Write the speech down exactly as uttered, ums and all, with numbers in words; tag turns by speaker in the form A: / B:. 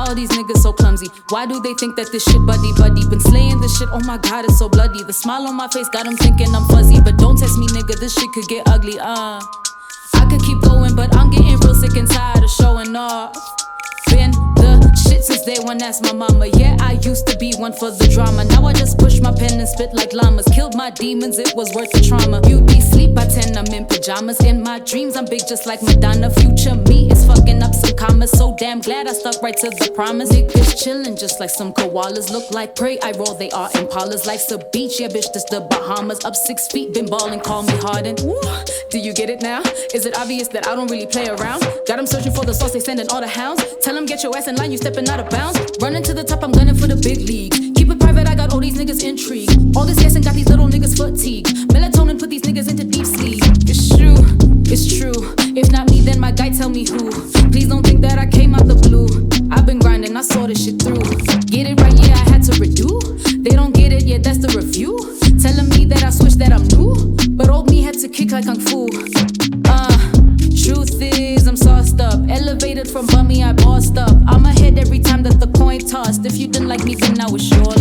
A: all these niggas so clumsy? Why do they think that this shit buddy buddy? Been slaying this shit, oh my god, it's so bloody. The smile on my face got them thinking I'm fuzzy. But don't test me, nigga, this shit could get ugly, uh I could keep going, but I'm getting real sick and tired of showing off. Been the shit since day one, that's my mama. Yeah, I used to be one for the drama. Now I just push my pen and spit like llamas. Killed my demons, it was worth the trauma. Beauty sleep by ten, I'm in pajamas. In my dreams, I'm big just like Madonna. Future me is fucking up some commas. So damn glad I stuck right to the promise. Niggas chillin' just like some koalas. Look like prey, I roll, they are impalas. Life's a beach, yeah bitch, this the Bahamas. Up six feet, been ballin', call me Harden. Woo. Do you get it now? Is it obvious that I don't really play around? Got them searching for the sauce, they sending all the hounds. Tell them get your ass in line, you stepping out of bounds. Running to the top, I'm gunning for the big league. Keep it private, I got all these niggas intrigued. All this gas and got these little niggas fatigued. Melatonin put these niggas into deep sleep. It's true, it's true. If not me, then my guy tell me who. Please don't think that I came out the blue. I've been grinding, I saw this shit through. Get it right, yeah, I had to redo. They don't get it, yeah, that's the review. Telling me that I switched, that I'm new. But old me had to kick like Kung Fu. Uh, truth is, I'm sauced up. Elevated from bummy, I bossed up. I'm ahead every time that the coin tossed. If you didn't like me, then now it's your